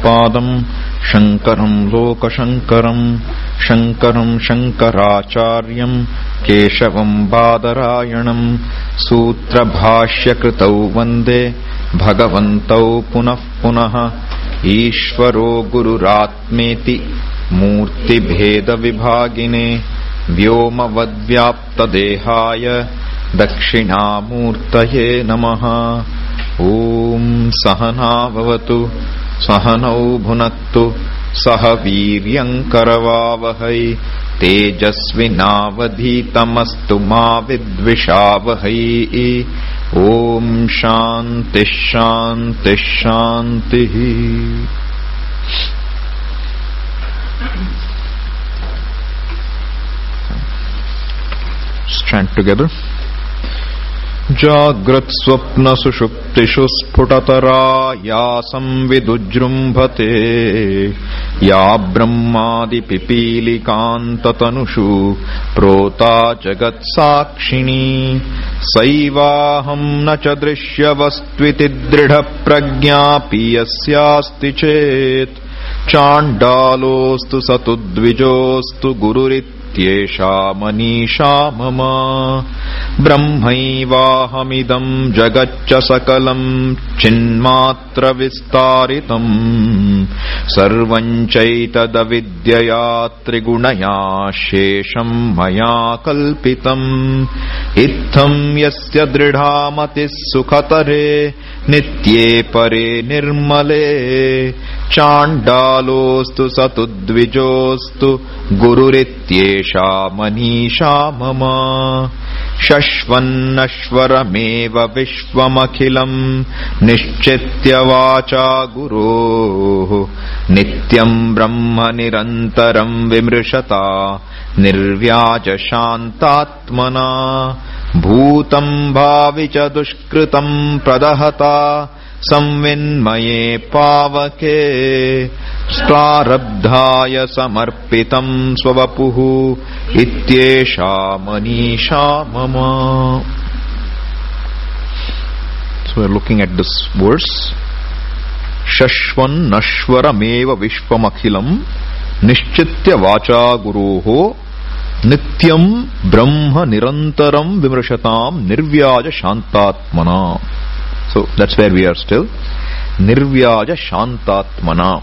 Bhagavadpadam Shankaram Lokashankaram Shankaram Shankaracharyam Keshavam Badarayanam Sutra Bhashya Kritau Vande Bhagavantau Punah Punaha Ishvaro Gururatmeti Murti Bheda Vibhagine Vyoma Vadvyapta Dehaya Dakshinamurtaye Namaha. Om Sahana Bhavatu Sahanau Bhunaktu Saha Viryam Karavavahai Tejasvinavadhitamastu ma vidvishavahai. Om Shanti Shanti Shanti. Let's chant together. Jagrat swapna sushuptishu sphutatara ya samvidujrumbhate ya brahmadi pipilikantatanushu prota jagat sakshini saivaham na cha drishyavastviti dridha prajna piyasyasti chet chandalostu satudvijostu gururit Yesha manisha mama brahmaivahamidam jagatcha sakalam chinmatra vistaritam sarvanchaitadavidyaya trigunaya shesham maya kalpitam itham yasya dridhamatis sukhatare nitye pare nirmale chandalostu satudvijostu gururityesha manisha mama shashvannashvarameva vishvamakhilam nishchitya vacha guru nityam brahma nirantaram vimrishata nirvyaja shantatmana bhutam bhavicha dushkritam pradahata samvinmaye pavake strarabdhaya samarpitam swavapuhu ityesha manisha mama. So we are looking at this verse. Shashvan nashvarameva vishvamakhilam nishchitya vacha guruho nityam brahma nirantaram vimrashatam nirvyaja shantatmana. So that's where we are still. Nirvyaja shantatmana.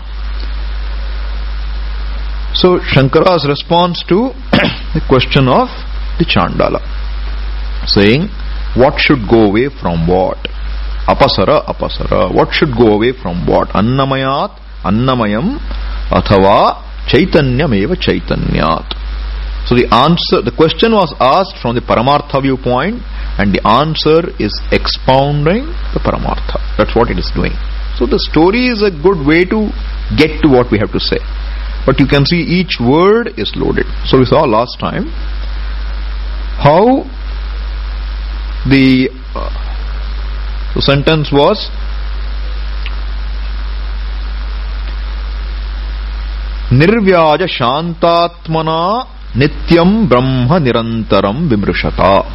So Shankara's response to the question of the Chandala, saying, what should go away from what? Apasara, apasara. What should go away from what? Annamayat, annamayam, athava chaitanyam eva chaitanyat. So the answer, the question was asked from the Paramartha viewpoint, and the answer is expounding the Paramartha. That's what it is doing. So the story is a good way to get to what we have to say. But you can see each word is loaded. So we saw last time how the sentence was Nirvyaja Shantatmana Nityam Brahma Nirantaram Vimrishata.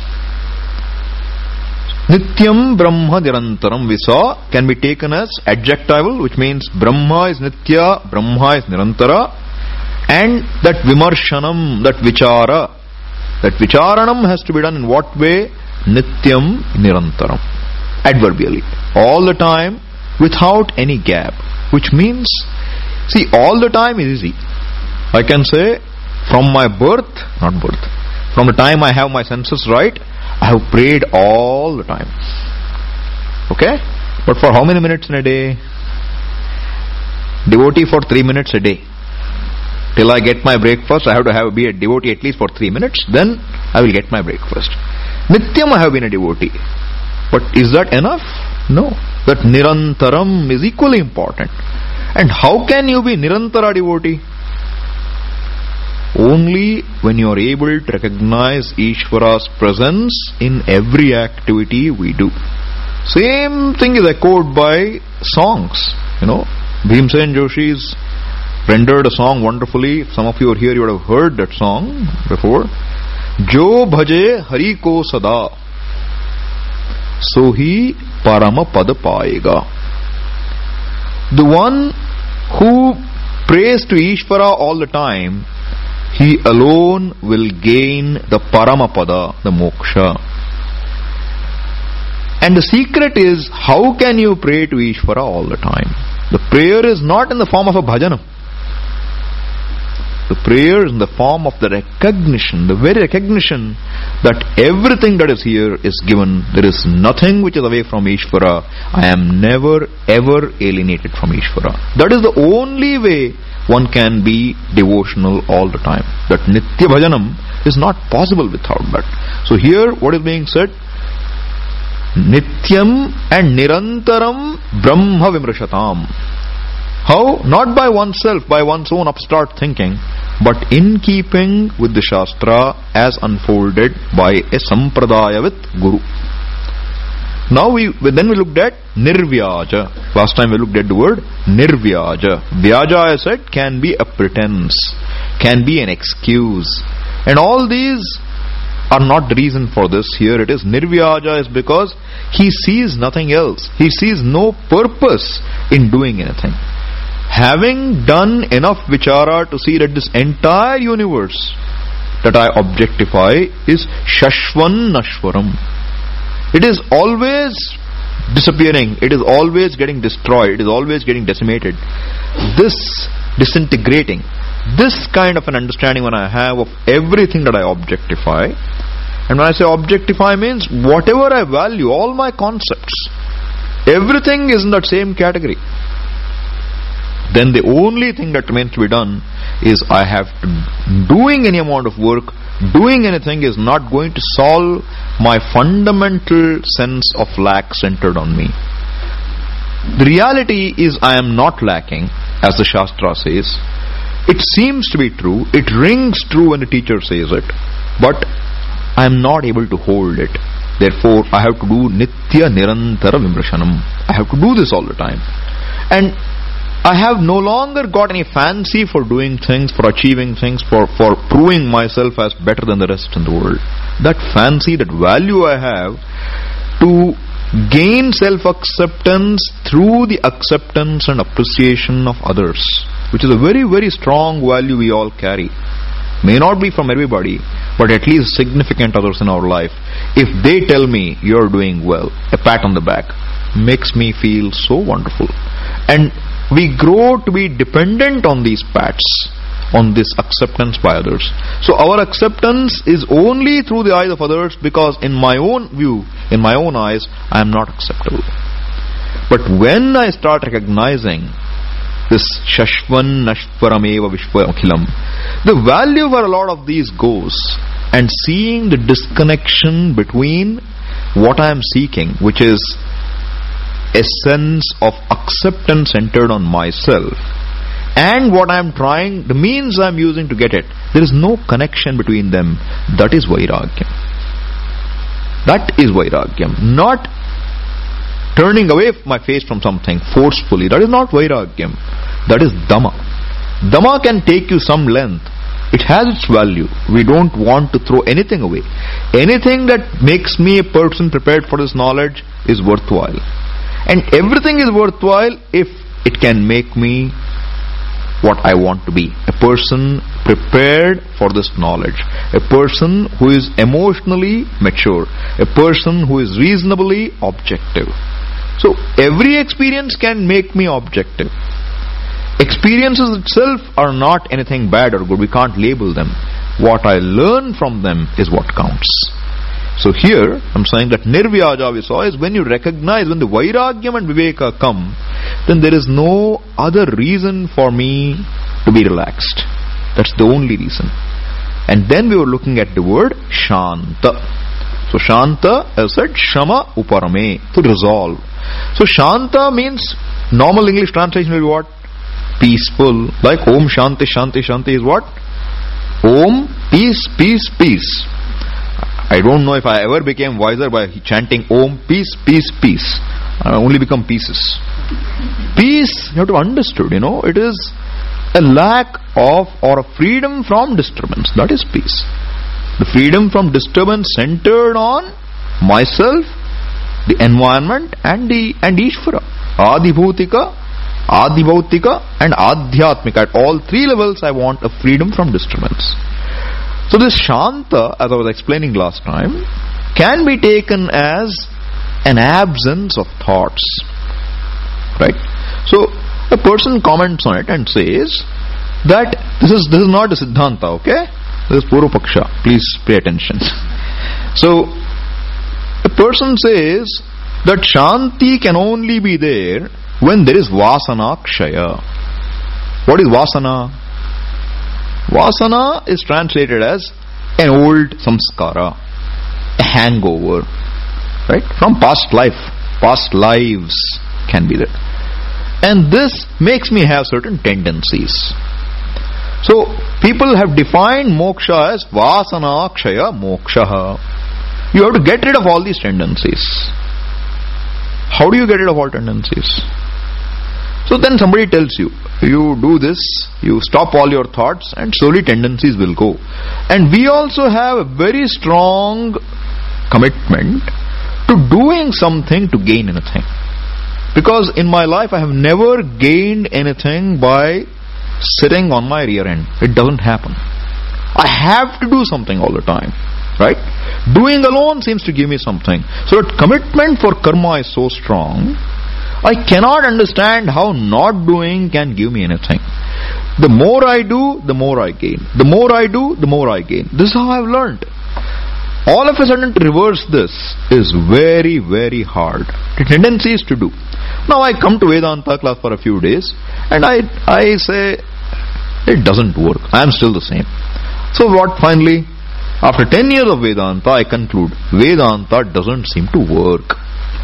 Nityam Brahma Nirantaram we saw can be taken as adjectival, which means Brahma is Nitya, Brahma is Nirantara, and that Vimarshanam, that Vicharanam has to be done in what way? Nityam Nirantaram. Adverbially. All the time without any gap. Which means, see, all the time is easy. I can say, from my birth, not birth, from the time I have my senses right, I have prayed all the time. Okay? But for how many minutes in a day? Devotee for 3 minutes a day. Till I get my breakfast, I have to be a devotee at least for 3 minutes, then I will get my breakfast. Nityam I have been a devotee. But is that enough? No. That Nirantaram is equally important. And how can you be Nirantara devotee? Only when you are able to recognize Ishvara's presence in every activity we do. Same thing is echoed by songs. Bhimsen Joshi's rendered a song wonderfully. If some of you are here, you would have heard that song before. Jo bhaje hari ko sada, sohi parama pada paega. The one who prays to Ishvara all the time, he alone will gain the Paramapada, the moksha. And the secret is, how can you pray to Ishvara all the time? The prayer is not in the form of a bhajanam. The prayer is in the form of the recognition, the very recognition that everything that is here is given. There is nothing which is away from Ishvara. I am never ever alienated from Ishvara. That is the only way one can be devotional all the time. That Nitya Bhajanam is not possible without that. So here what is being said? Nityam and Nirantaram Brahma Vimrashatam. How? Not by oneself, by one's own upstart thinking, but in keeping with the Shastra as unfolded by a Sampradaya with Guru. Now then we looked at Nirvyaja. Last time we looked at the word Nirvyaja. Vyaja, I said, can be a pretense, can be an excuse. And all these are not the reason for this. Here it is Nirvyaja is because he sees nothing else. He sees no purpose in doing anything. Having done enough vichara to see that this entire universe that I objectify is Shashvan Nashwaram. It is always disappearing. It is always getting destroyed. It is always getting decimated. This disintegrating, this kind of an understanding when I have of everything that I objectify, and when I say objectify means whatever I value, all my concepts, everything is in that same category. Then the only thing that remains to be done is I have to, doing any amount of work, doing anything is not going to solve my fundamental sense of lack centered on me. The reality is I am not lacking, as the Shastra says. It seems to be true, it rings true when the teacher says it, but I am not able to hold it. Therefore, I have to do Nitya Nirantara Vimrashanam. I have to do this all the time. And I have no longer got any fancy for doing things, for achieving things, for proving myself as better than the rest in the world. That fancy, that value I have to gain self-acceptance through the acceptance and appreciation of others, which is a very, very strong value we all carry. May not be from everybody, but at least significant others in our life. If they tell me you're doing well, a pat on the back makes me feel so wonderful. And we grow to be dependent on these pats, on this acceptance by others. So our acceptance is only through the eyes of others, because in my own view, in my own eyes, I am not acceptable. But when I start recognizing this Shashvan Nashvarameva Vishwaakhilam, the value for a lot of these goes, and seeing the disconnection between what I am seeking, which is a sense of acceptance centered on myself, and what I am trying, the means I am using to get it, there is no connection between them. That is Vairagyam. That is Vairagyam. Not turning away my face from something forcefully. That is not Vairagyam. That is Dhamma. Dhamma can take you some length. It has its value. We don't want to throw anything away. Anything that makes me a person prepared for this knowledge is worthwhile. And everything is worthwhile if it can make me what I want to be. A person prepared for this knowledge. A person who is emotionally mature. A person who is reasonably objective. So every experience can make me objective. Experiences itself are not anything bad or good. We can't label them. What I learn from them is what counts. So here, I'm saying that Nirvyaja we saw is when you recognize, when the Vairagyam and Viveka come, then there is no other reason for me to be relaxed. That's the only reason. And then we were looking at the word Shanta. So Shanta, as I said, Shama Uparame, to resolve. So Shanta means, normal English translation will be what? Peaceful. Like Om Shanti Shanti Shanti is what? Om, peace, peace, peace. I don't know if I ever became wiser by chanting Om, peace, peace, peace. I only become pieces. Peace, you have to understood, it is a lack of or a freedom from disturbance. That is peace. The freedom from disturbance centered on myself, the environment, and Ishvara. Adibhutika Adibhautika and Adhyatmika. At all three levels I want a freedom from disturbance. So this Shanta, as I was explaining last time, can be taken as an absence of thoughts. Right? So a person comments on it and says that this is not a Siddhanta, okay? This is Purva Paksha. Please pay attention. So a person says that Shanti can only be there when there is Vasana Kshaya. What is Vasana? Vasana is translated as an old samskara, a hangover, right? From past life, past lives can be there. And this makes me have certain tendencies. So, people have defined moksha as vasana kshaya moksha. You have to get rid of all these tendencies. How do you get rid of all tendencies? So then somebody tells you, you do this, you stop all your thoughts and slowly tendencies will go. And we also have a very strong commitment to doing something to gain anything. Because in my life I have never gained anything by sitting on my rear end. It doesn't happen. I have to do something all the time. Right? Doing alone seems to give me something. So that commitment for karma is so strong, I cannot understand how not doing can give me anything. The more I do, the more I gain. The more I do, the more I gain. This is how I have learned. All of a sudden to reverse this is very, very hard. The tendency is to do. Now I come to Vedanta class for a few days and I say, it doesn't work. I am still the same. So what finally? After 10 years of Vedanta, I conclude, Vedanta doesn't seem to work.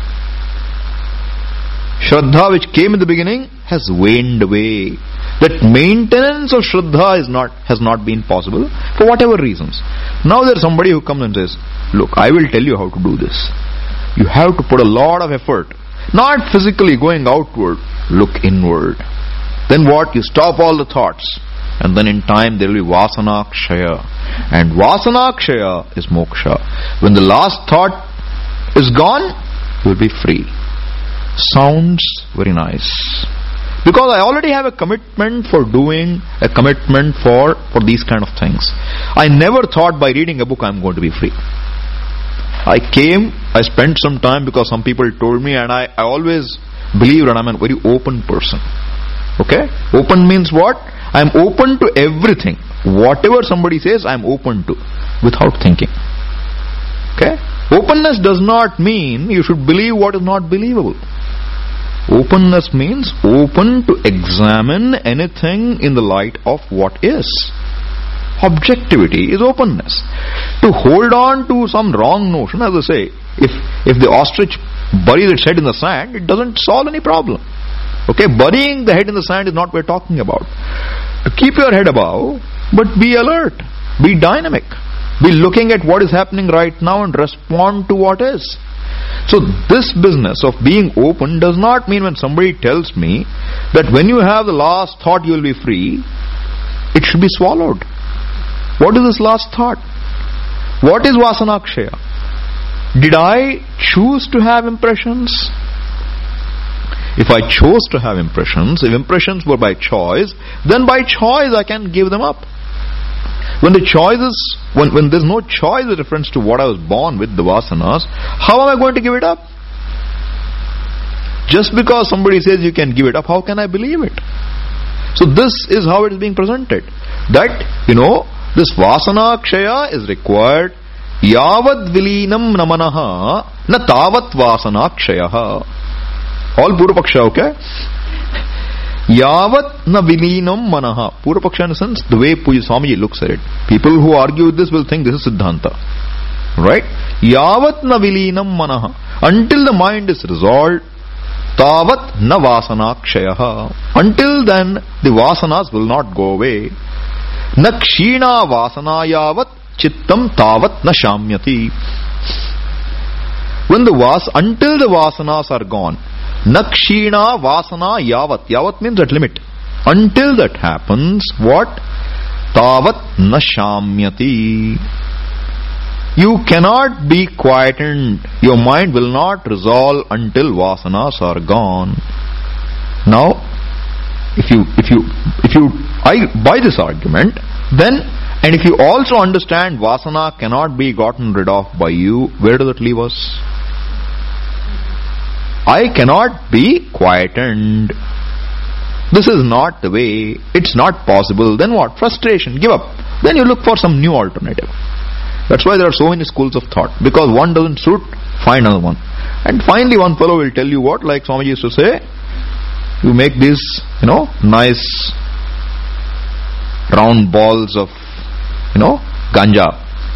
Shraddha, which came in the beginning, has waned away. That maintenance of Shraddha has not been possible for whatever reasons. Now there's somebody who comes and says, look, I will tell you how to do this. You have to put a lot of effort. Not physically going outward, look inward. Then what? You stop all the thoughts. And then in time there will be Vasana Kshaya. And Vasana Kshaya is moksha. When the last thought is gone, you will be free. Sounds very nice. Because I already have a commitment for doing, a commitment for these kind of things. I never thought by reading a book I am going to be free. I came, I spent some time because some people told me, and I always believe that I am a very open person. Okay? Open means what? I am open to everything. Whatever somebody says, I am open to, without thinking. Okay? Openness does not mean you should believe what is not believable. Openness means open to examine anything in the light of what is. Objectivity is openness. To hold on to some wrong notion, as I say, if the ostrich buries its head in the sand, it doesn't solve any problem. Okay, burying the head in the sand is not what we're talking about. To keep your head above, but be alert, be dynamic, be looking at what is happening right now and respond to what is. So this business of being open does not mean when somebody tells me that when you have the last thought you will be free, it should be swallowed. What is this last thought? What is Vasana Kshaya? Did I choose to have impressions? If I chose to have impressions, if impressions were by choice, then by choice I can give them up. When the choice is, when there's no choice with reference to what I was born with, the vasanas, how am I going to give it up? Just because somebody says you can give it up, how can I believe it? So this is how it is being presented. That, this vasana kshaya is required. Yavad vilinam namanaha na tavat vasana kshayaha. All Purvapaksha, okay? Yavat na vilinam manaha. Purvapaksha in a sense, the way Puja Swamiji looks at it. People who argue with this will think this is Siddhanta. Right? Yavat na vilinam manaha. Until the mind is resolved, tavat na vasana kshayaha. Until then, the vasanas will not go away. Na kshina vasana yavat chittam tavat na shamyati. Until the vasanas are gone, Nakshina vasana yavat. Yavat means at limit. Until that happens, what? Tavat nashamyati. You cannot be quietened. Your mind will not resolve until vasanas are gone. Now, if you I buy this argument, then, and if you also understand vasana cannot be gotten rid of by you, where does it leave us? I cannot be quietened. This is not the way. It's not possible. Then what? Frustration. Give up. Then you look for some new alternative. That's why there are so many schools of thought. Because one doesn't suit, find another one. And finally one fellow will tell you what, like Swamiji used to say, you make these, nice round balls of, ganja.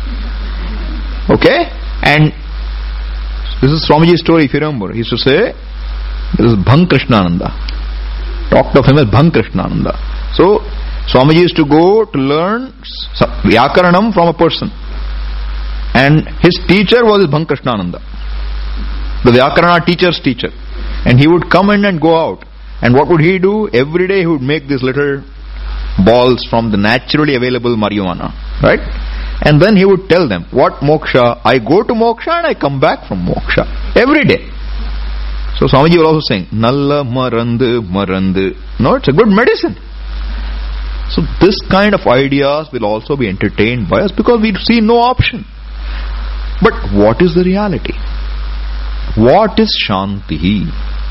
Okay? And this is Swamiji's story, if you remember. He used to say, this is Bhang Krishnananda. Talked of him as Bhang Krishnananda. So, Swamiji used to go to learn Vyakaranam from a person. And his teacher was Bhang Krishnananda, the Vyakarana teacher's teacher. And he would come in and go out. And what would he do? Every day he would make these little balls from the naturally available marijuana. Right? And then he would tell them, what moksha? I go to moksha and I come back from moksha. Every day. So Swamiji was also saying, Nalla marandu marandu. No, it's a good medicine. So this kind of ideas will also be entertained by us because we see no option. But what is the reality? What is Shanti?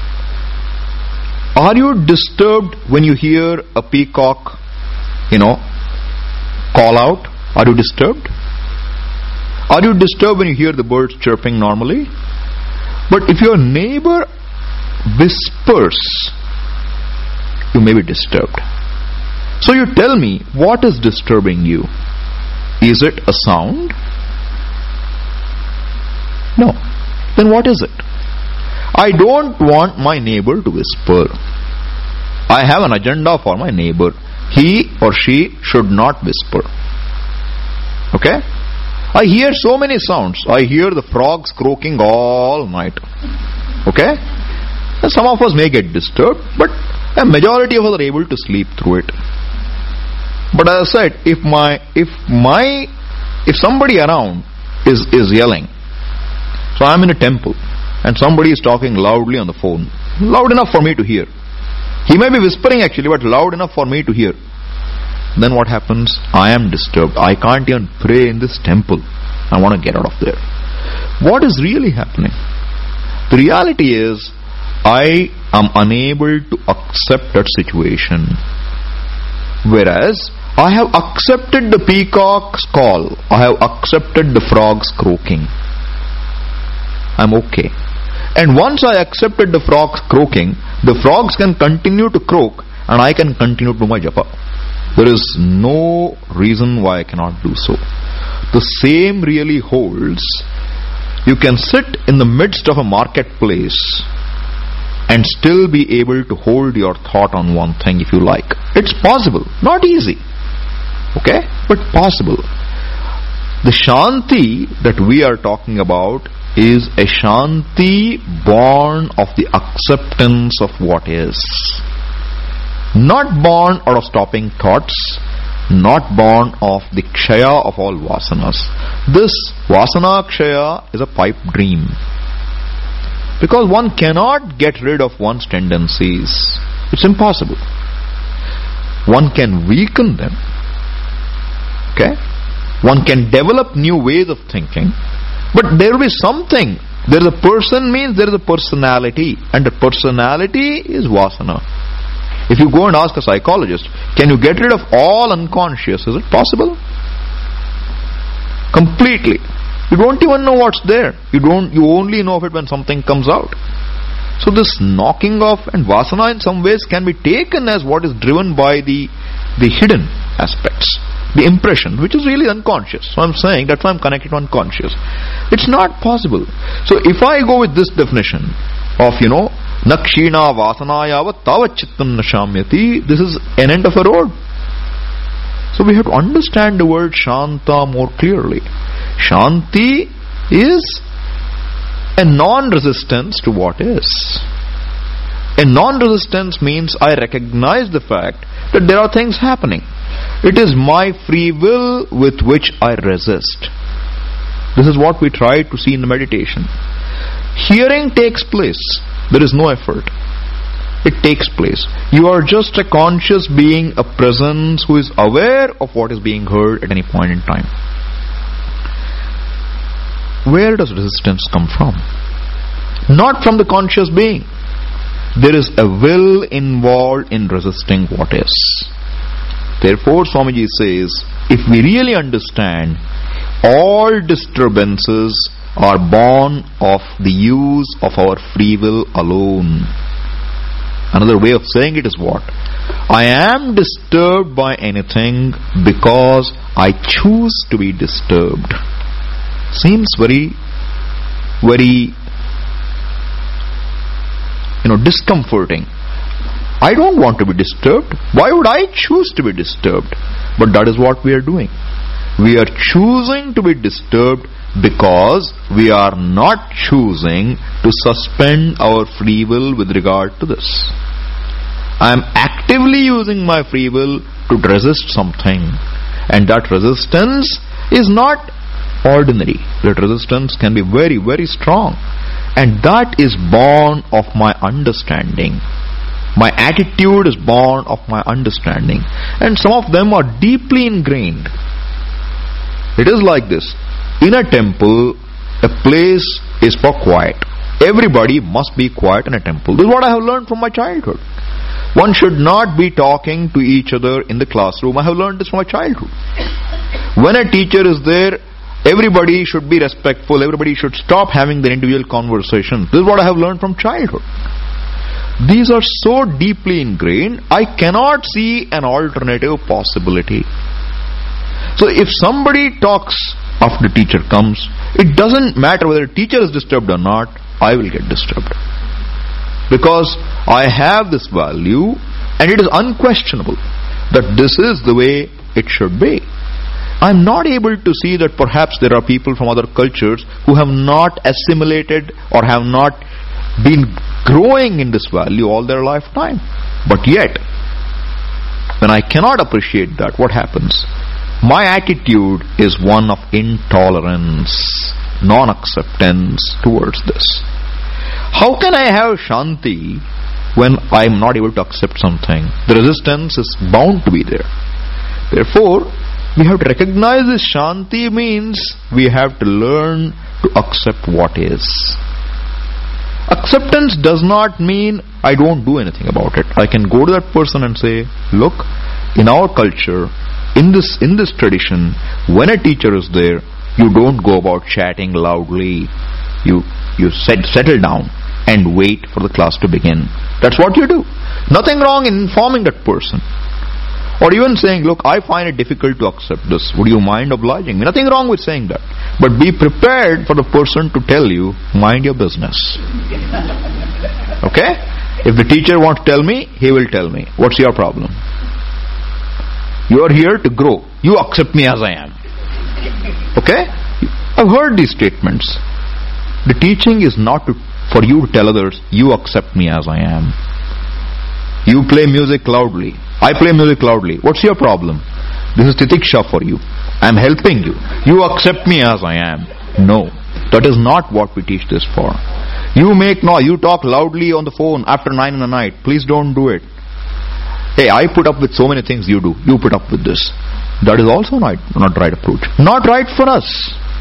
Are you disturbed when you hear a peacock, call out? Are you disturbed? Are you disturbed when you hear the birds chirping normally? But if your neighbor whispers, you may be disturbed. So you tell me, what is disturbing you? Is it a sound? No. Then what is it? I don't want my neighbor to whisper. I have an agenda for my neighbor. He or she should not whisper. Okay? I hear so many sounds. I hear the frogs croaking all night. Okay? And some of us may get disturbed, but a majority of us are able to sleep through it. But as I said, if somebody around is yelling, so I am in a temple and somebody is talking loudly on the phone, loud enough for me to hear. He may be whispering actually, but loud enough for me to hear. Then what happens? I am disturbed. I can't even pray in this temple. I want to get out of there. What is really happening? The reality is, I am unable to accept that situation. Whereas, I have accepted the peacock's call. I have accepted the frog's croaking. I'm okay. And once I accepted the frogs croaking, the frogs can continue to croak and I can continue to do my japa. There is no reason why I cannot do so. The same really holds. You can sit in the midst of a marketplace and still be able to hold your thought on one thing if you like. It's possible. Not easy. Okay? But possible. The Shanti that we are talking about is a Shanti born of the acceptance of what is. Not born out of stopping thoughts, not born of the kshaya of all vasanas. This vasana kshaya is a pipe dream. Because one cannot get rid of one's tendencies. It's impossible. One can weaken them. Okay? One can develop new ways of thinking. But there will be something. There is a person means there is a personality. And the personality is vasana. If you go and ask a psychologist, can you get rid of all unconscious? Is it possible? Completely. You don't even know what's there. You only know of it when something comes out. So this knocking off and vasana in some ways can be taken as what is driven by the hidden aspects. The impression, which is really unconscious. So I'm saying that's why I'm connected to unconscious. It's not possible. So if I go with this definition of, Nakshina vasanayava tavat chittam nashamyati, this is an end of a road. So we have to understand the word Shanta more clearly. Shanti is a non-resistance to what is. A non-resistance means I recognize the fact that there are things happening. It is my free will with which I resist. This is what we try to see in the meditation. Hearing takes place. There is no effort. it takes place. You are just a conscious being, a presence who is aware of what is being heard at any point in time. Where does resistance come from? Not from the conscious being. There is a will involved in resisting what is. Therefore, Swamiji says, if we really understand, all disturbances are born of the use of our free will alone. Another way of saying it is what? I am disturbed by anything because I choose to be disturbed. Seems very discomforting. I don't want to be disturbed. Why would I choose to be disturbed? But that is what we are doing. We are choosing to be disturbed because we are not choosing to suspend our free will with regard to this. I am actively using my free will to resist something, and that resistance is not ordinary. That resistance can be very, very strong, and that is born of my understanding. My attitude is born of my understanding, and some of them are deeply ingrained. It is like this. In a temple, a place is for quiet. Everybody must be quiet in a temple. This is what I have learned from my childhood. One should not be talking to each other in the classroom. I have learned this from my childhood. When a teacher is there, everybody should be respectful. Everybody should stop having their individual conversations. This is what I have learned from childhood. These are so deeply ingrained, I cannot see an alternative possibility. So if somebody talks after the teacher comes, it doesn't matter whether the teacher is disturbed or not, I will get disturbed. Because I have this value, and it is unquestionable that this is the way it should be. I am not able to see that perhaps there are people from other cultures who have not assimilated or have not been growing in this value all their lifetime. But yet, when I cannot appreciate that, what happens? My attitude is one of intolerance, non-acceptance towards this. How can I have Shanti when I am not able to accept something? The resistance is bound to be there. Therefore, we have to recognize this. Shanti means we have to learn to accept what is. Acceptance does not mean I don't do anything about it. I can go to that person and say, look, in our culture, in this tradition, when a teacher is there, you don't go about chatting loudly. You settle down and wait for the class to begin. That's what you do. Nothing wrong in informing that person. Or even saying, look, I find it difficult to accept this. Would you mind obliging me? Nothing wrong with saying that. But be prepared for the person to tell you, mind your business. Okay? If the teacher wants to tell me, he will tell me. What's your problem? You are here to grow. You accept me as I am. Okay? I've heard these statements. The teaching is not for you to tell others, you accept me as I am. You play music loudly. I play music loudly. What's your problem? This is titiksha for you. I am helping you. You accept me as I am. No. That is not what we teach this for. You make noise. You talk loudly on the phone after 9 in the night. Please don't do it. Hey, I put up with so many things you do. You put up with this. That is also not right approach. Not right for us.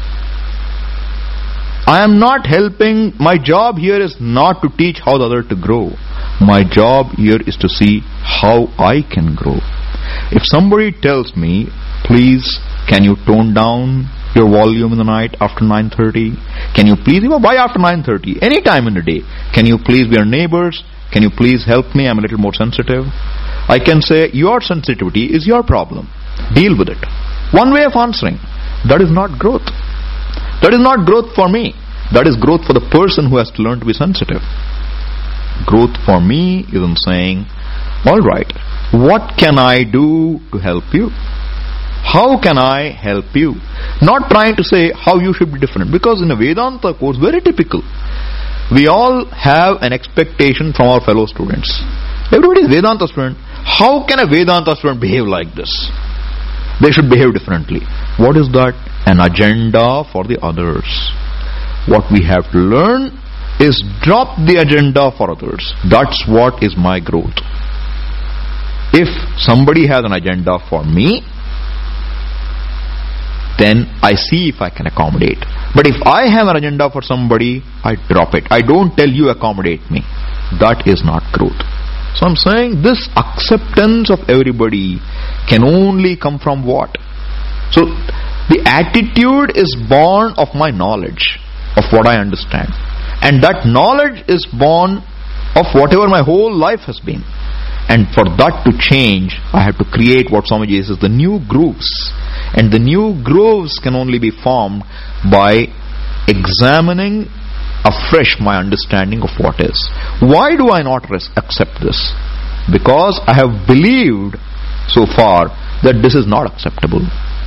I am not helping. My job here is not to teach how the other to grow. My job here is to see how I can grow. If somebody tells me, please, can you tone down your volume in the night after 9:30? Can you please, why after 9:30? Any time in the day. Can you please, we are neighbors. Can you please help me? I'm a little more sensitive. I can say, your sensitivity is your problem. Deal with it. One way of answering. That is not growth. That is not growth for me. That is growth for the person who has to learn to be sensitive. Growth for me is in saying, alright, what can I do to help you? How can I help you? Not trying to say how you should be different. Because in a Vedanta course, very typical. We all have an expectation from our fellow students. Everybody is Vedanta student. How can a Vedanta student behave like this? They should behave differently. What is that? An agenda for the others. What we have to learn is drop the agenda for others. That's what is my growth. If somebody has an agenda for me, then I see if I can accommodate. But if I have an agenda for somebody, I drop it. I don't tell you accommodate me. That is not growth. So I'm saying this acceptance of everybody can only come from what? So the attitude is born of my knowledge, of what I understand. And that knowledge is born of whatever my whole life has been. And for that to change, I have to create what Swamiji says, the new grooves. And the new grooves can only be formed by examining afresh my understanding of what is. Why do I not accept this? Because I have believed so far that this is not acceptable.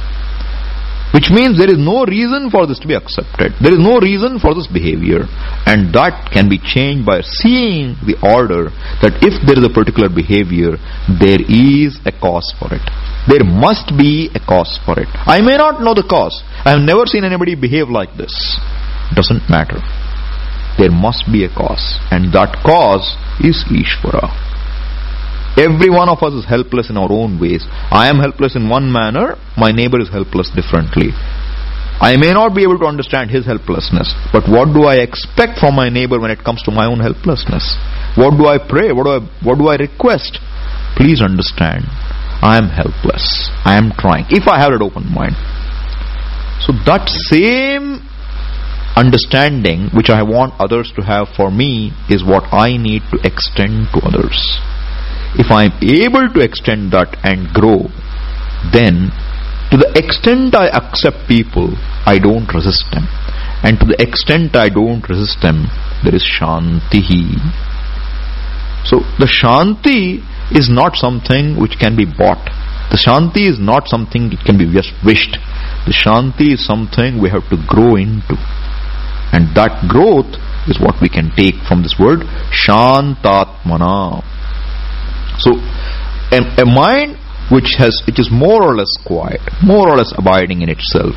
Which means there is no reason for this to be accepted. There is no reason for this behavior. And that can be changed by seeing the order that if there is a particular behavior, there is a cause for it. There must be a cause for it. I may not know the cause. I have never seen anybody behave like this. Doesn't matter. There must be a cause. And that cause is Ishvara. Every one of us is helpless in our own ways. I am helpless in one manner, my neighbor is helpless differently. I may not be able to understand his helplessness, but what do I expect from my neighbor when it comes to my own helplessness? What do I pray? What do I request? Please understand, I am helpless. I am trying. If I have an open mind. So that same understanding which I want others to have for me is what I need to extend to others. If I am able to extend that and grow, then to the extent I accept people, I don't resist them. And to the extent I don't resist them, there is Shanti. So the Shanti is not something which can be bought. The Shanti is not something that can be just wished. The Shanti is something we have to grow into. And that growth is what we can take from this word Shantatmana. So, a mind which is more or less quiet, more or less abiding in itself.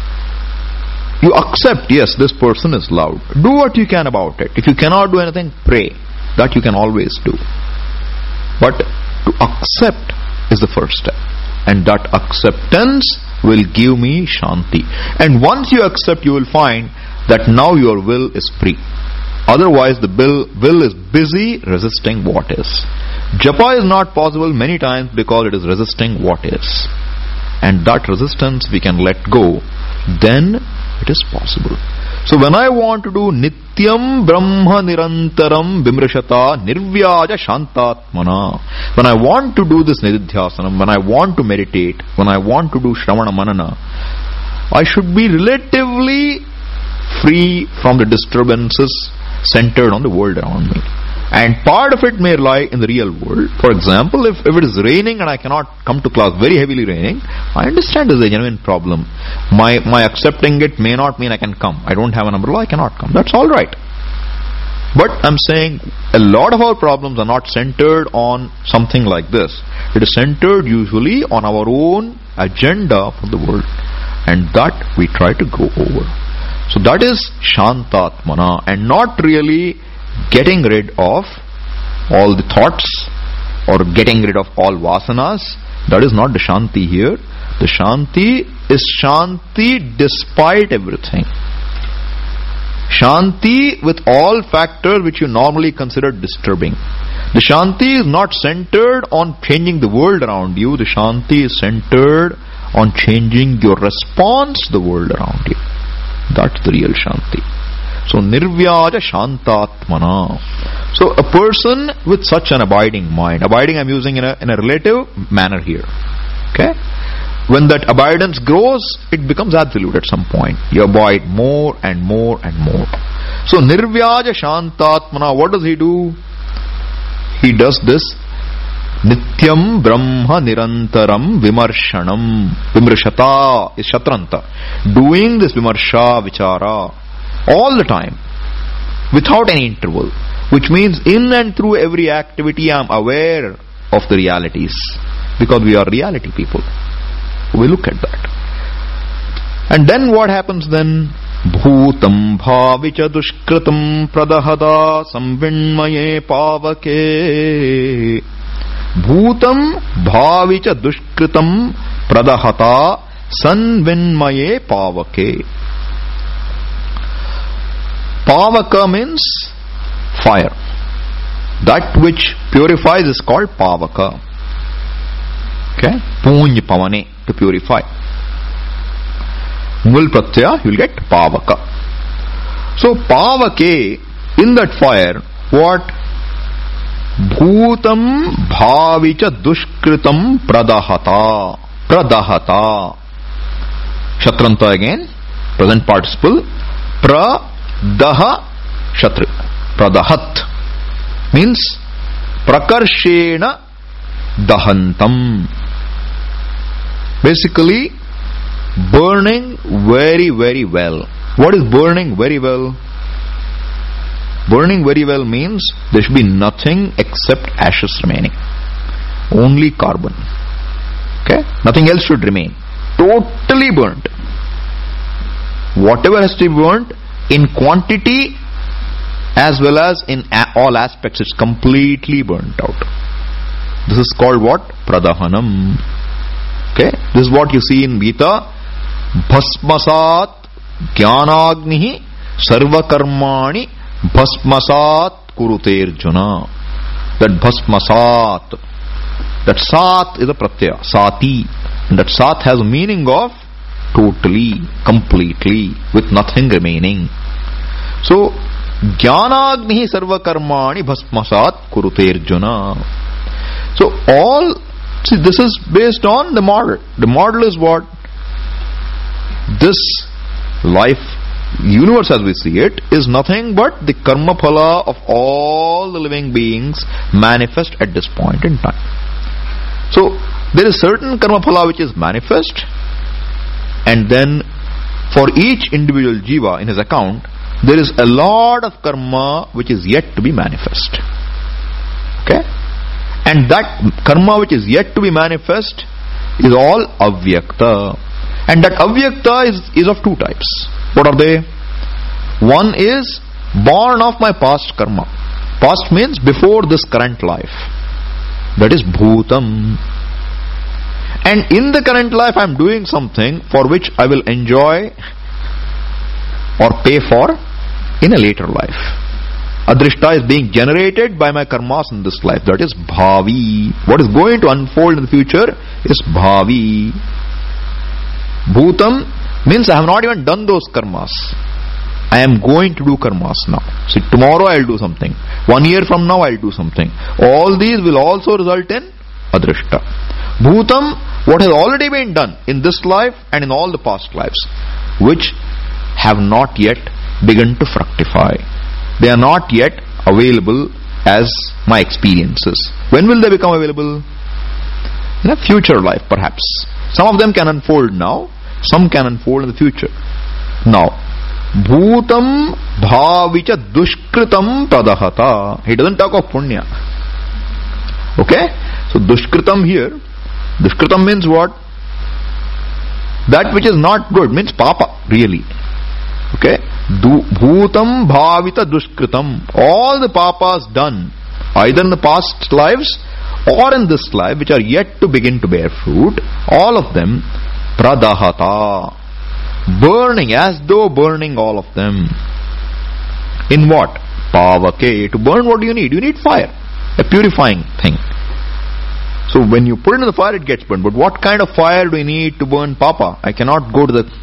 You accept, yes, this person is loud. Do what you can about it. If you cannot do anything, pray. That you can always do. But to accept is the first step. And that acceptance will give me Shanti. And once you accept, you will find that now your will is free. Otherwise, the will is busy resisting what is. Japa is not possible many times because it is resisting what is. And that resistance we can let go, then it is possible. So when I want to do Nityam Brahma Nirantaram Vimrashata Nirvyaja Shantatmana, when I want to do this Nididhyasanam, when I want to meditate, when I want to do Shravana Manana, I should be relatively free from the disturbances centered on the world around me. And part of it may lie in the real world. For example, if it is raining and I cannot come to class, very heavily raining, I understand this is a genuine problem. My accepting it may not mean I can come. I don't have an umbrella, I cannot come. That's alright. But I'm saying a lot of our problems are not centered on something like this. It is centered usually on our own agenda for the world. And that we try to go over. So that is Shantatmana, and not really getting rid of all the thoughts or getting rid of all vasanas. That is not the Shanti here. The Shanti is Shanti despite everything. Shanti with all factors which you normally consider disturbing. The Shanti is not centered on changing the world around you. The Shanti is centered on changing your response to the world around you. That's the real Shanti. So Nirvyaja Shantatmana. So a person with such an abiding mind, abiding I'm using in a relative manner here. Okay? When that abidance grows, it becomes absolute at some point. You abide more and more and more. So Nirvyaja Shantatmana, what does he do? He does this Nityam Brahma Nirantaram Vimarshanam. Vimrashata is Shatranta. Doing this Vimarsha Vichara all the time, without any interval. Which means in and through every activity I am aware of the realities. Because we are reality people. We look at that. And then what happens then? Bhutam bhavicha dushkritam pradahada samvinmaye pavake. Bhutam bhavicha dushkritam pradahata sanvinmaye pavake. Pavaka means fire. That which purifies is called pavaka. Okay? Punj pavane, to purify. Mul pratyaya, you will get pavaka. So pavake, in that fire, what? Bhutam bhavicha dushkritam pradahata. Pradahata. Shatranta again, present participle. Pradaha shatru. Pradahat means prakarshena dahantam. Basically, burning very, very well. What is burning very well? Burning very well means there should be nothing except ashes remaining. Only carbon. Okay? Nothing else should remain. Totally burnt. Whatever has to be burnt, in quantity as well as in all aspects, it's completely burnt out. This is called what? Pradahanam. Okay? This is what you see in Gita. Bhasmasat jnanagnihi sarvakarmani bhasmasat kurute Arjuna. That bhasmasat, that sat is a pratyaya, sati. And that sat has a meaning of totally, completely, with nothing remaining. So, jnanagnihi sarvakarmani bhasmasat kurute Arjuna. So all, see, this is based on the model. The model is what? This life, universe as we see it, is nothing but the karma phala of all the living beings manifest at this point in time. So there is certain karma phala which is manifest, and then for each individual jiva in his account, there is a lot of karma which is yet to be manifest. Okay? And that karma which is yet to be manifest is all avyakta. And that avyakta is of two types. What are they? One is born of my past karma. Past means before this current life. That is bhutam. And in the current life I am doing something for which I will enjoy or pay for in a later life. Adrishta is being generated by my karmas in this life. That is bhavi. What is going to unfold in the future is bhavi. Bhutam means I have not even done those karmas. I am going to do karmas now. See, tomorrow I will do something. 1 year from now I will do something. All these will also result in adrishta. Bhutam, what has already been done in this life and in all the past lives, which have not yet begun to fructify. They are not yet available as my experiences. When will they become available? In a future life, perhaps. Some of them can unfold now, some can unfold in the future. Now, bhutam bhavicha dushkritam pradahata. He doesn't talk of punya. Okay? So dushkritam here, dushkritam means what? That which is not good, means papa, really. Okay? Bhutam bhavita dushkritam. All the papas done, either in the past lives or in this life, which are yet to begin to bear fruit, all of them pradahata. Burning, as though burning all of them. In what? Pavake. To burn, what do you need? You need fire. A purifying thing. So when you put it in the fire, it gets burned. But what kind of fire do you need to burn papa? I cannot go to the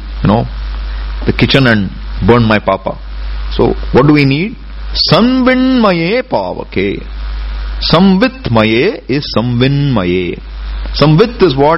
kitchen and burn my papa. So what do we need? Samvinmaye pavake. Samvitmaye is samvinmaye. Samvit is what?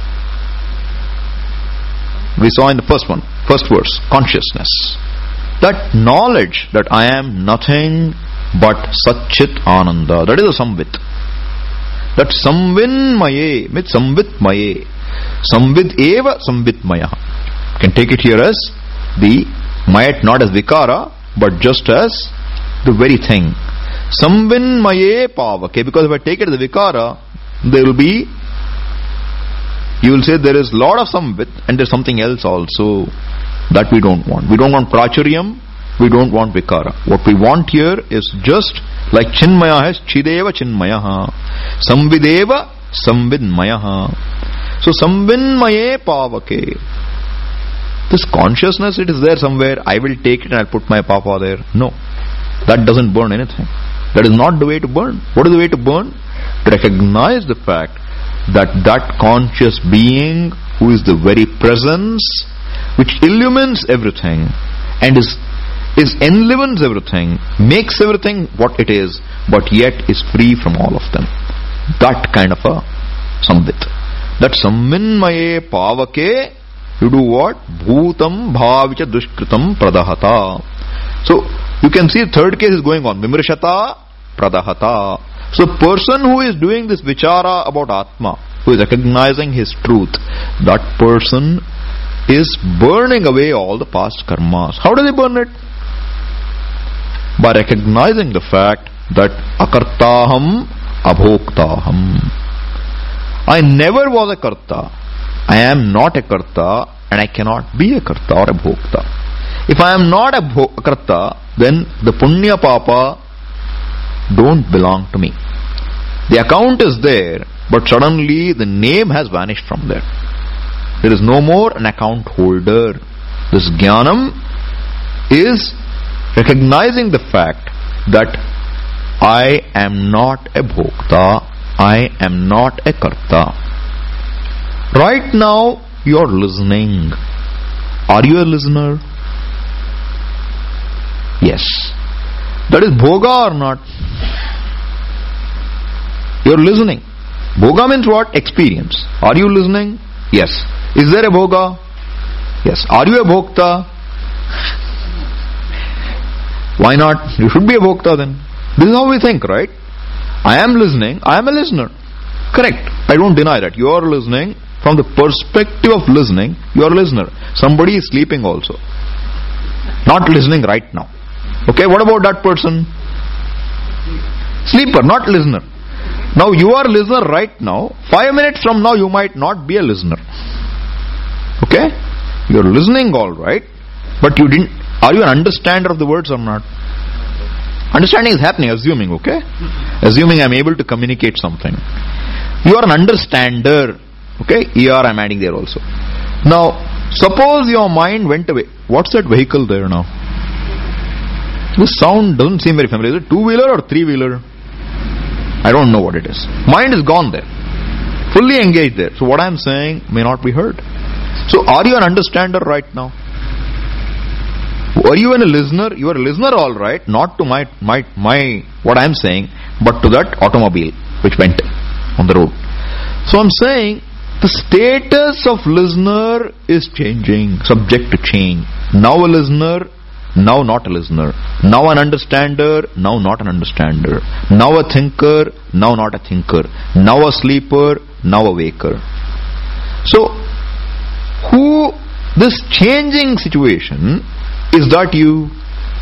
We saw in the first verse, consciousness. That knowledge that I am nothing but Satchit Ananda. That is a samvit. That samvinmaye means samvitmaye. Samvid eva samvitmaya. You can take it here as the mayat, not as vikara, but just as the very thing. Samvinmaye pavake. Because if I take it as a vikara, there will be, you will say there is lot of samvit and there is something else also. That we don't want. We don't want prachuryam, we don't want vikara. What we want here is just like Chinmaya has Chideva Chinmayaha, Samvideva Samvidmayaha. So Samvidmaye Pavake. This consciousness, it is there somewhere. I will take it and I'll put my papa there. No. That doesn't burn anything. That is not the way to burn. What is the way to burn? To recognize the fact that that conscious being who is the very presence which illumines everything and is enlivens everything, makes everything what it is, but yet is free from all of them. That kind of a samvit. That samvinmaye pavake, you do what? Bhutam bhavicha dushkritam pradahata. So you can see the third case is going on. Vimrishata pradahata. So the person who is doing this vichara about Atma, who is recognizing his truth, that person is burning away all the past karmas. How does he burn it? By recognizing the fact that akartaham abhoktaham. I never was a karta. I am not a karta and I cannot be a karta or a bhokta. If I am not a karta, then the punya papa don't belong to me. The account is there, but suddenly the name has vanished from there. There is no more an account holder. This jnanam is recognizing the fact that I am not a bhokta, I am not a karta. Right now you are listening. Are you a listener? Yes. That is bhoga or not? You are listening. Bhoga means what? Experience. Are you listening? Yes. Is there a bhoga? Yes. Are you a bhokta? Why not? You should be a bhokta then. This is how we think, right? I am listening, I am a listener. Correct. I don't deny that. You are listening. From the perspective of listening, you are a listener. Somebody is sleeping also. Not listening right now. Okay, what about that person? Sleeper, not listener. Now you are a listener right now. 5 minutes from now you might not be a listener. Okay? You are listening all right, but you didn't. Are you an understander of the words or not? Understanding is happening, assuming, okay? Assuming I am able to communicate something. You are an understander. Okay? ER I am adding there also. Now, suppose your mind went away. What's that vehicle there now? This sound doesn't seem very familiar. Is it two-wheeler or three-wheeler? I don't know what it is. Mind is gone there. Fully engaged there. So what I am saying may not be heard. So are you an understander right now? Are you a listener? You are a listener all right, not to my what I am saying, but to that automobile which went on the road. So I am saying the status of listener is changing, subject to change. Now a listener, now not a listener. Now an understander, now not an understander. Now a thinker, now not a thinker. Now a sleeper, now a waker. So this changing situation, is that you?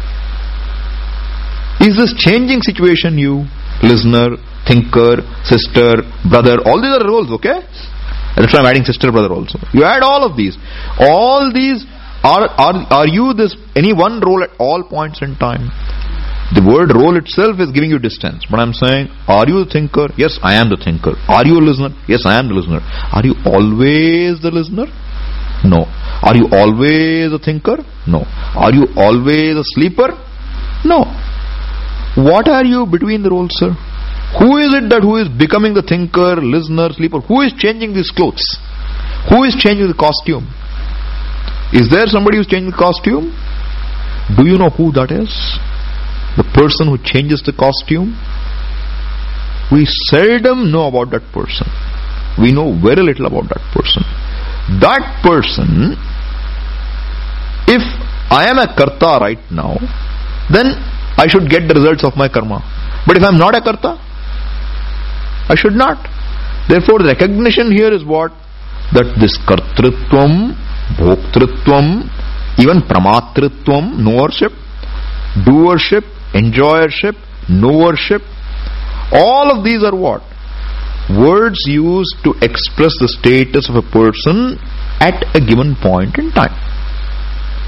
Is this changing situation you? Listener, thinker, sister, brother, all these are roles, okay? That's why I'm adding sister, brother also. You add all of these. All these, are you this, any one role at all points in time? The word role itself is giving you distance. But I'm saying, are you a thinker? Yes, I am the thinker. Are you a listener? Yes, I am the listener. Are you always the listener? No. Are you always a thinker? No. Are you always a sleeper? No. What are you between the roles, sir? Who is it that who is becoming the thinker, listener, sleeper? Who is changing these clothes? Who is changing the costume? Is there somebody who is changing the costume? Do you know who that is? The person who changes the costume? We seldom know about that person. We know very little about that person. That person, if I am a karta right now, then I should get the results of my karma. But if I am not a karta, I should not. Therefore, the recognition here is what? That this kartritvam, bhoktritvam, even pramatritvam, knowership, doership, enjoyership, knowership, all of these are what? Words used to express the status of a person at a given point in time.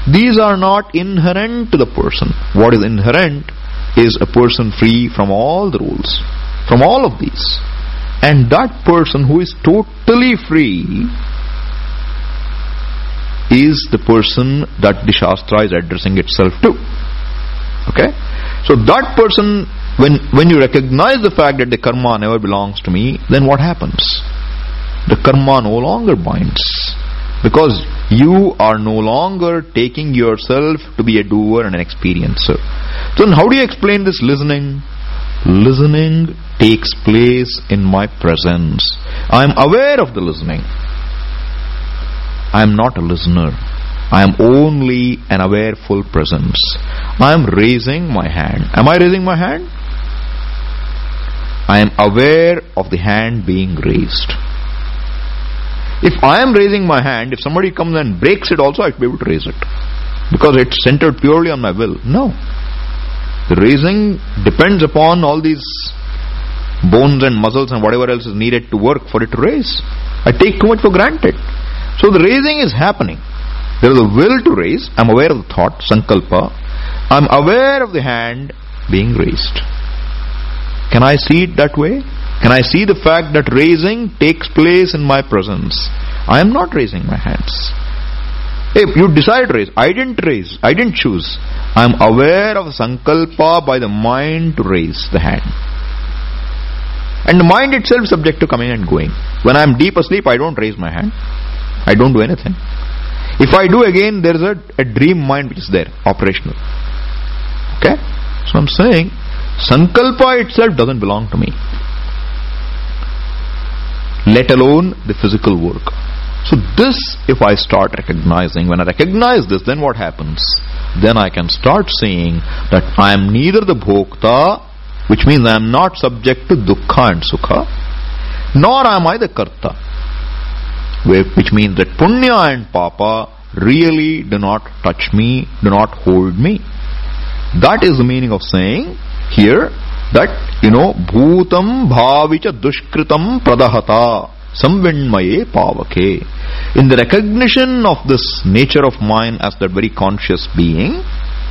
These are not inherent to the person. What is inherent is a person free from all the rules, from all of these. And that person who is totally free is the person that the Shastra is addressing itself to. Okay? So that person, when you recognize the fact that the karma never belongs to me, then what happens? The karma no longer binds. Because you are no longer taking yourself to be a doer and an experiencer. So then how do you explain this listening? Listening takes place in my presence. I am aware of the listening. I am not a listener. I am only an aware full presence. I am raising my hand. Am I raising my hand? I am aware of the hand being raised. If I am raising my hand, if somebody comes and breaks it also, I should be able to raise it. Because it's centered purely on my will. No. The raising depends upon all these bones and muscles and whatever else is needed to work for it to raise. I take too much for granted. So the raising is happening. There is a will to raise. I am aware of the thought, sankalpa. I am aware of the hand being raised. Can I see it that way? Can I see the fact that raising takes place in my presence? I am not raising my hands. If you decide to raise, I didn't raise, I didn't choose. I am aware of sankalpa by the mind to raise the hand. And the mind itself is subject to coming and going. When I am deep asleep, I don't raise my hand. I don't do anything. If I do again, there is a dream mind which is there, operational. Okay? So I am saying, sankalpa itself doesn't belong to me. Let alone the physical work. So this, if I start recognizing, when I recognize this, then what happens? Then I can start seeing that I am neither the bhokta, which means I am not subject to dukkha and sukha, nor am I the karta, which means that punya and papa really do not touch me, do not hold me. That is the meaning of saying here that, bhutam bhavicha dushkritam pradahata samvinmaye pavake. In the recognition of this nature of mine as that very conscious being,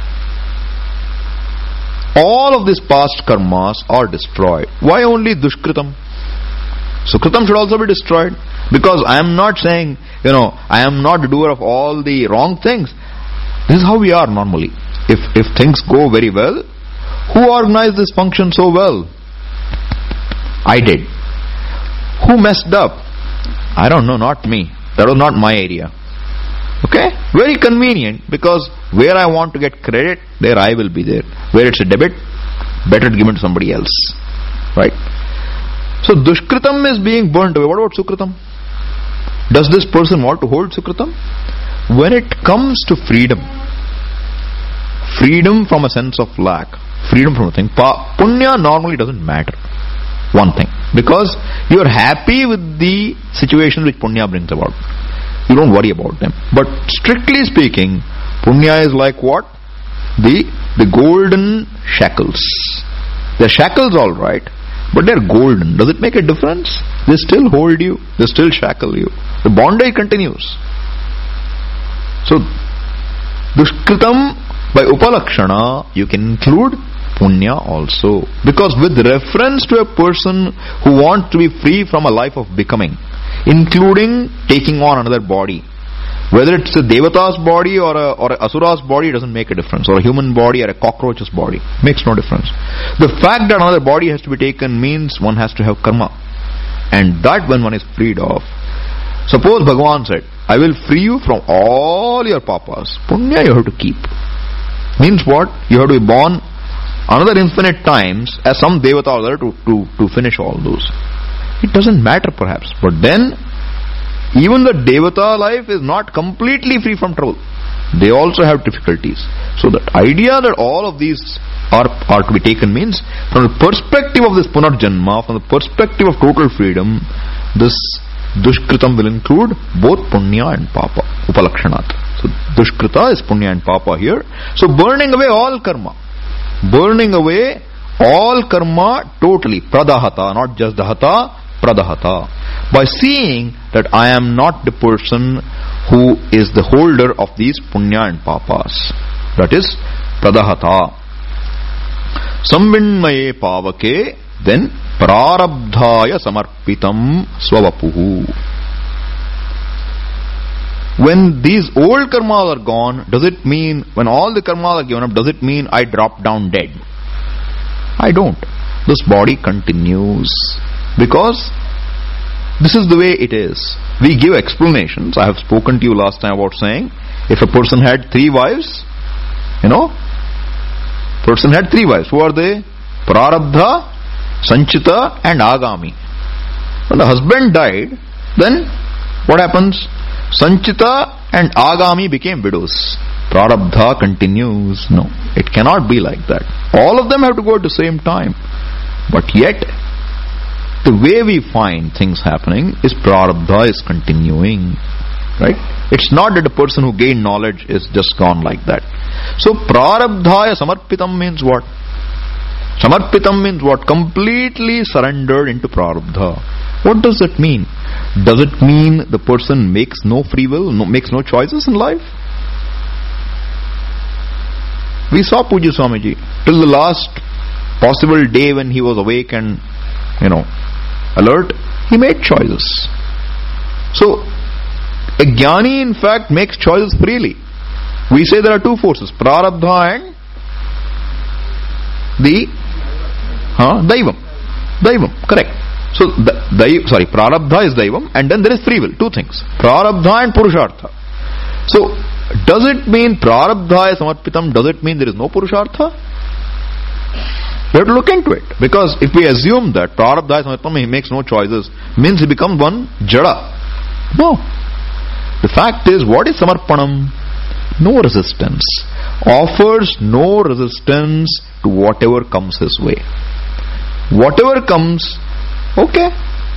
all of these past karmas are destroyed. Why only dushkritam? Sukritam should also be destroyed. Because I am not saying, I am not the doer of all the wrong things. This is how we are normally. If things go very well, who organized this function so well? I did. Who messed up? I don't know, not me. That was not my area. Okay? Very convenient, because where I want to get credit, there I will be there. Where it's a debit, better given to somebody else. Right? So dushkritam is being burnt away. What about sukritam? Does this person want to hold sukritam? When it comes to freedom from a sense of lack, freedom from a thing, punya normally doesn't matter. One thing. Because you are happy with the situation which punya brings about. You don't worry about them. But strictly speaking, punya is like what? The golden shackles. They're shackles alright, but they're golden. Does it make a difference? They still hold you. They still shackle you. The bondage continues. So, dushkritam by upalakshana, you can include punya also. Because with reference to a person who wants to be free from a life of becoming, including taking on another body, whether it's a devata's body or a asura's body, doesn't make a difference, or a human body or a cockroach's body, makes no difference. The fact that another body has to be taken means one has to have karma, and that when one is freed of. Suppose Bhagavan said, I will free you from all your papas. Punya you have to keep. Means what? You have to be born another infinite times as some devata or other to finish all those. It doesn't matter perhaps, but then even the devata life is not completely free from trouble. They also have difficulties. So the idea that all of these are to be taken means, from the perspective of this punarjanma, from the perspective of total freedom, this dushkritam will include both punya and papa, upalakshanat. So dushkrita is punya and papa here. So burning away all karma. Burning away all karma totally. Pradahata, not just dahata, pradahata. By seeing that I am not the person who is the holder of these punya and papas. That is pradahata. Samvinmaye pavake, then prarabdhaya samarpitam swavapuhu. When these old karmas are gone, does it mean, when all the karmas are given up, does it mean I drop down dead? I don't. This body continues. Because this is the way it is. We give explanations. I have spoken to you last time about saying, if a person had 3 wives, person had 3 wives. Who are they? Prarabdha, Sanchita and Agami. When the husband died, then what happens? Sanchita and Agami became widows. Prarabdha continues. No, it cannot be like that. All of them have to go at the same time. But yet, the way we find things happening is prarabdha is continuing. Right? It's not that the person who gained knowledge is just gone like that. So prarabdhaya samarpitam means what? Samarpitam means what? Completely surrendered into prarabdha. What does that mean? Does it mean the person makes no free will, makes no choices in life? We saw Pujya Swamiji till the last possible day when he was awake and alert, he made choices. So a jnani in fact makes choices freely. We say there are 2 forces, prarabdha and the Daivam, correct. So prarabdha is Daivam, and then there is free will, 2 things, prarabdha and purushartha. So does it mean prarabdhaya samarpitam, does it mean there is no purushartha? We have to look into it, because if we assume that prarabdhaya samarpitam, he makes no choices, means he becomes one jada. No. The fact is, what is samarpanam? No resistance. Offers no resistance to whatever comes his way. Whatever comes, okay,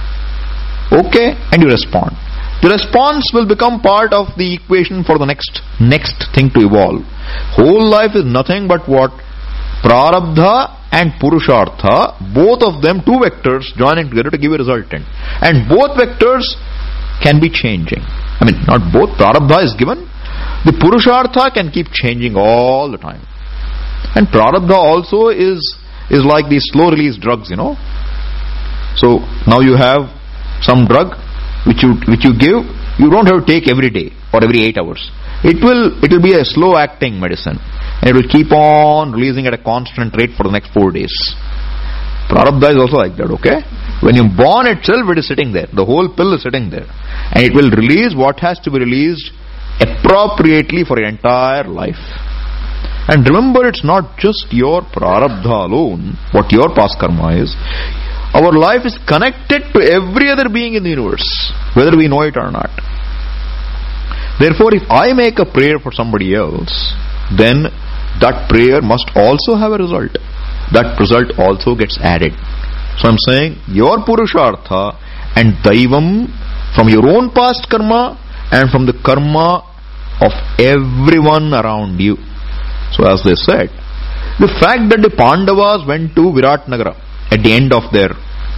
and you respond. The response will become part of the equation for the next thing to evolve. Whole life is nothing but what? Prarabdha and purushartha, both of them 2 vectors joining together to give a resultant. And both vectors can be changing. I mean, not both. Prarabdha is given. The purushartha can keep changing all the time. And prarabdha also is like these slow release drugs, So now you have some drug which you give, you don't have to take every day or every 8 hours. It will be a slow acting medicine, and it will keep on releasing at a constant rate for the next 4 days. Prarabdha is also like that, okay? When you born itself, it is sitting there. The whole pill is sitting there. And it will release what has to be released appropriately for your entire life. And remember, it's not just your prarabdha alone, what your past karma is. Our life is connected to every other being in the universe, whether we know it or not. Therefore, if I make a prayer for somebody else, then that prayer must also have a result. That result also gets added. So I'm saying, your purushartha and daivam from your own past karma and from the karma of everyone around you. So as they said, the fact that the Pandavas went to Viratnagara at the end of their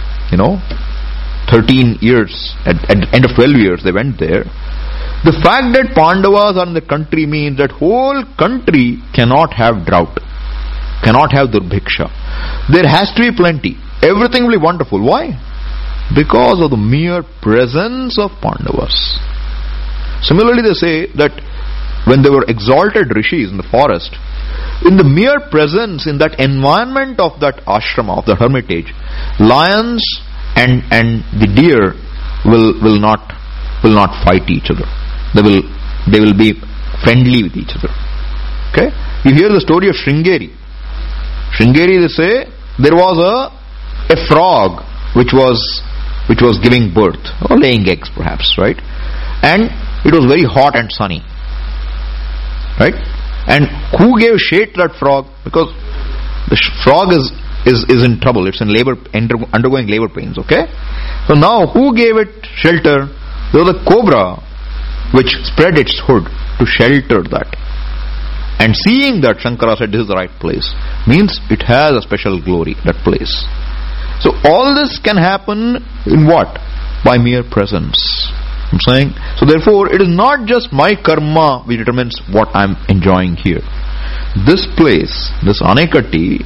13 years, at the end of 12 years they went there. The fact that Pandavas are in the country means that whole country cannot have drought, cannot have durbhiksha. There has to be plenty. Everything will be wonderful. Why? Because of the mere presence of Pandavas. Similarly, they say that when they were exalted rishis in the forest, in the mere presence, in that environment of that ashrama, of the hermitage, lions and the deer will not fight each other. They will be friendly with each other. Okay? You hear the story of Sringeri. Sringeri, they say, there was a frog which was giving birth, or laying eggs perhaps, right? And it was very hot and sunny. Right? And who gave shade to that frog? Because the frog is in trouble. It's in labor, undergoing labor pains. Okay? So now who gave it shelter? There was a cobra which spread its hood to shelter that. And seeing that, Shankara said, this is the right place. Means it has a special glory, that place. So all this can happen in what? By mere presence. I'm saying, so therefore it is not just my karma which determines what I'm enjoying here. This place, this Anekatti,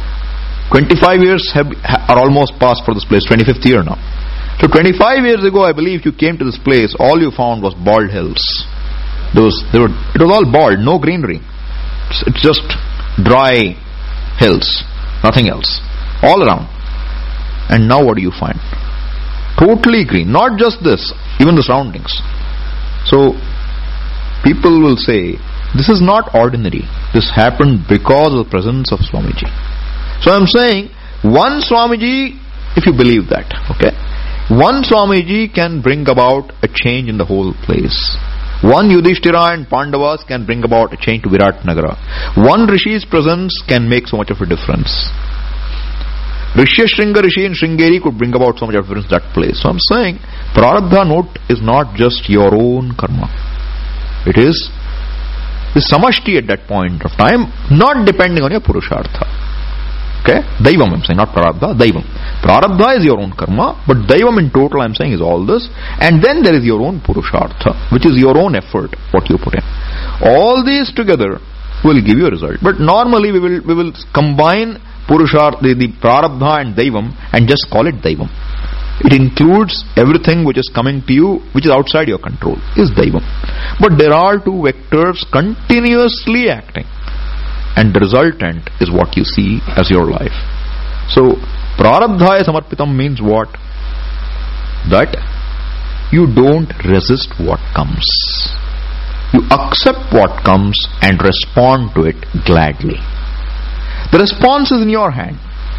25 years are almost passed for this place, 25th year now. So 25 years ago, I believe you came to this place, all you found was bald hills. It was all bald, no greenery. It's just dry hills, nothing else, all around. And now what do you find? Totally green. Not just this, even the surroundings. So people will say, this is not ordinary. This happened because of the presence of Swamiji. So I'm saying, one Swamiji, if you believe that, okay, one Swamiji can bring about a change in the whole place. One Yudhishthira and Pandavas can bring about a change to Viratnagara. One Rishi's presence can make so much of a difference. Rishyashringa Rishi in Sringeri could bring about so much of a difference in that place. So I'm saying, Prarabdha note is not just your own karma. It is the samashti at that point of time, not depending on your purushartha. Okay? Daivam I'm saying, not Prarabdha, Daivam. Prarabdha is your own karma, but Daivam in total I'm saying is all this. And then there is your own purushartha, which is your own effort, what you put in. All these together will give you a result. But normally we will combine purushartha, the Prarabdha and Daivam, and just call it Daivam. It includes everything which is coming to you, which is outside your control, is Daivam. But there are two vectors continuously acting, and the resultant is what you see as your life. So, Prarabdhaya Samarpitam means what? That you don't resist what comes. You accept what comes and respond to it gladly. The response is in your hand.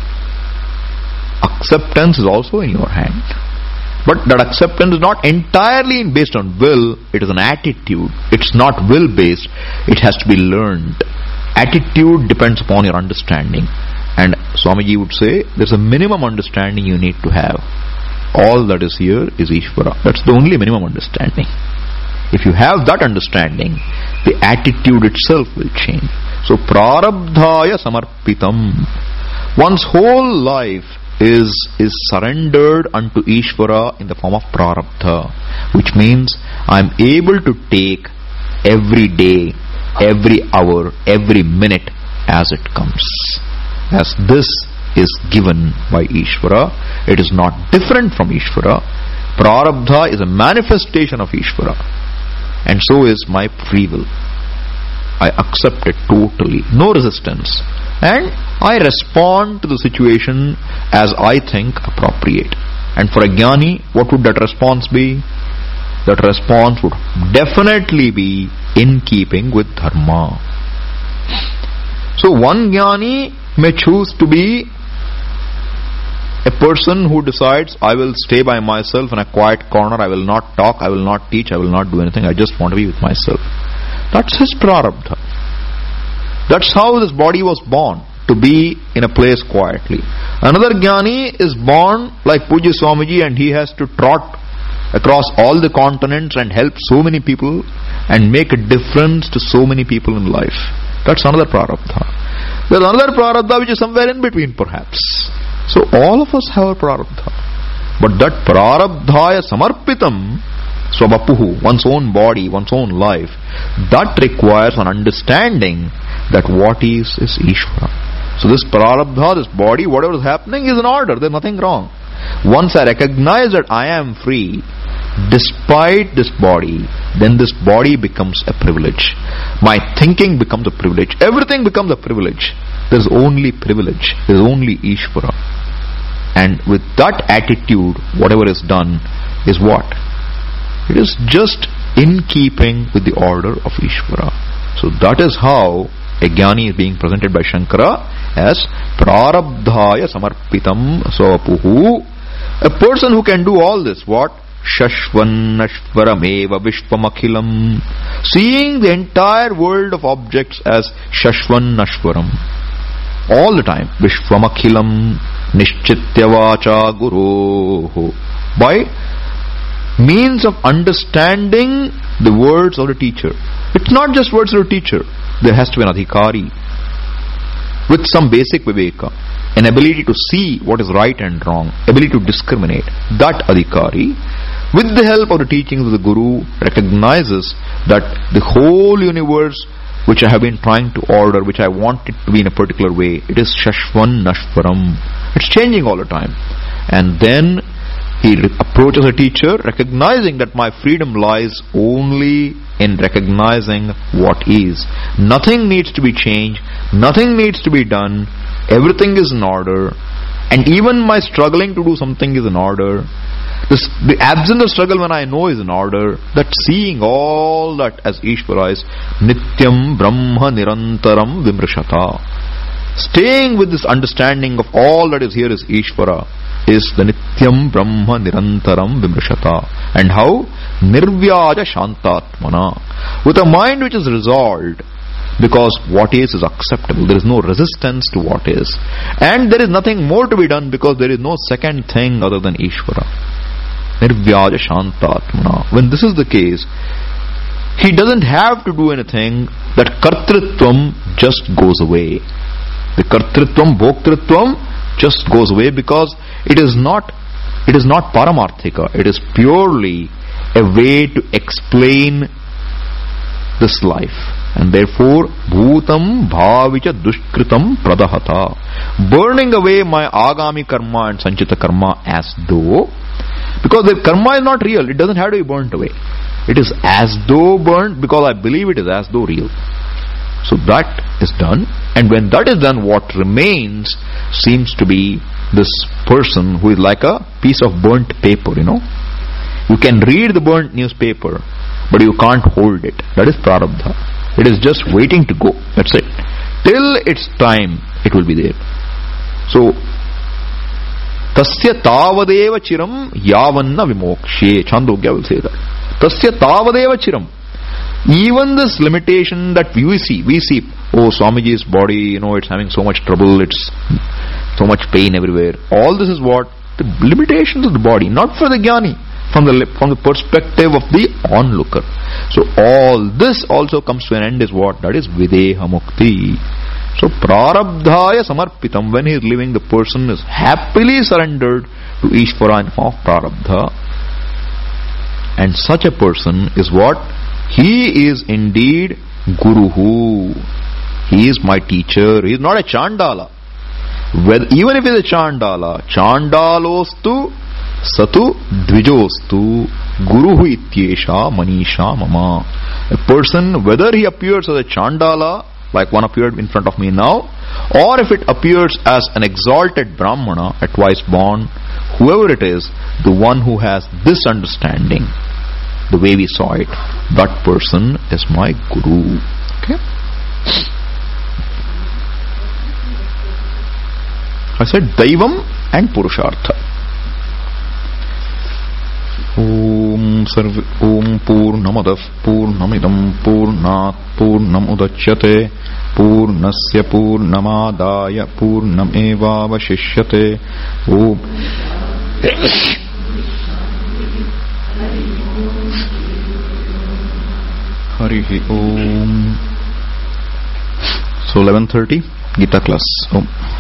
Acceptance is also in your hand. But that acceptance is not entirely based on will, it is an attitude. It's not will based, it has to be learned. Attitude depends upon your understanding. And Swamiji would say, there's a minimum understanding you need to have. All that is here is Ishvara. That's the only minimum understanding. If you have that understanding, the attitude itself will change. So, Prarabdhaya Samarpitam. One's whole life is surrendered unto Ishvara in the form of Prarabdha, which means I'm able to take every day, every hour, every minute as it comes. As this is given by Ishvara, it is not different from Ishvara. Prarabdha is a manifestation of Ishvara, and so is my free will. I accept it totally, no resistance, and I respond to the situation as I think appropriate. And for a jnani, what would that response be? That response would definitely be in keeping with dharma. So one jnani may choose to be a person who decides, I will stay by myself in a quiet corner, I will not talk, I will not teach, I will not do anything, I just want to be with myself. That's his prarabdha. That's how this body was born, to be in a place quietly. Another jnani is born like Pujya Swamiji, and he has to trot across all the continents and help so many people and make a difference to so many people in life. That's another prarabdha. There's another prarabdha which is somewhere in between perhaps. So all of us have a prarabdha. But that prarabdhaya samarpitam, swabapuhu, one's own body, one's own life, that requires an understanding that what is Ishvara. So this prarabdha, this body, whatever is happening is in order, there's nothing wrong. Once I recognize that I am free, despite this body, then this body becomes a privilege. My thinking becomes a privilege. Everything becomes a privilege. There is only privilege. There is only Ishvara. And with that attitude, whatever is done is what? It is just in keeping with the order of Ishvara. So that is how a jnani is being presented by Shankara as Prarabdhaya Samarpitam Swapuhu. A person who can do all this, what? Shashvanashvarameva Vishwamakhilam. Seeing the entire world of objects as Shashvanashvaram. All the time. Vishwamakhilam Nishchityavacha Guruho. By means of understanding the words of the teacher. It's not just words of the teacher. There has to be an adhikari with some basic viveka, an ability to see what is right and wrong, ability to discriminate. That adhikari with the help of the teachings of the Guru, recognizes that the whole universe which I have been trying to order, which I want it to be in a particular way, it is Shashvan Nashvaram. It's changing all the time. And then he approaches a teacher, recognizing that my freedom lies only in recognizing what is. Nothing needs to be changed, nothing needs to be done, everything is in order, and even my struggling to do something is in order. The absence of struggle when I know is in order. That seeing all that as Ishvara is Nityam Brahma Nirantaram Vimrishata. Staying with this understanding of all that is here is Ishvara is the Nityam Brahma Nirantaram Vimrishata. And how? Nirvyaja Shantatmana. With a mind which is resolved, because what is acceptable. There is no resistance to what is. And there is nothing more to be done because there is no second thing other than Ishvara. Nirvyaja Shantatmana. When this is the case, he doesn't have to do anything. That kartritvam just goes away. The kartritvam, bhoktritvam just goes away because it is not paramarthika. It is purely a way to explain this life. And therefore, bhutam bhavicha dushkritam pradahata. Burning away my agami karma and sanchita karma as though, because the karma is not real, it doesn't have to be burnt away. It is as though burnt because I believe it is as though real. So that is done. And when that is done, what remains seems to be this person who is like a piece of burnt paper, You can read the burnt newspaper, but you can't hold it. That is prarabdha. It is just waiting to go. That's it. Till its time, it will be there. So, tasya tavadeva chiram yavanna vimokshe. Chandogya will say that. Tasya tavadeva chiram. Even this limitation that we see, oh, Swamiji's body, it's having so much trouble, it's so much pain everywhere. All this is what? The limitations of the body, not for the jnani. From the perspective of the onlooker. So all this also comes to an end is what? That is Videha Mukti. So Prarabdhaya Samarpitam, when he is living, the person is happily surrendered to Ishvara in form of Prarabdha. And such a person is what? He is indeed Guruhu. He is my teacher. He is not a Chandala. Even if he is a Chandala, Chandalostu Satu Dvijostu Guruhu Ityesha Manisha Mama. A person, whether he appears as a Chandala, like one appeared in front of me now, or if it appears as an exalted Brahmana, a twice born, whoever it is, the one who has this understanding, the way we saw it, that person is my Guru. Okay? I said Daivam and Purushartha. Om Purnamadav Purnamidam Purnat Purnam Udachyate Purnasya Purnamadaya Purnameva Vashishyate. Om Harihi Om. So 11:30 Gita class. Om.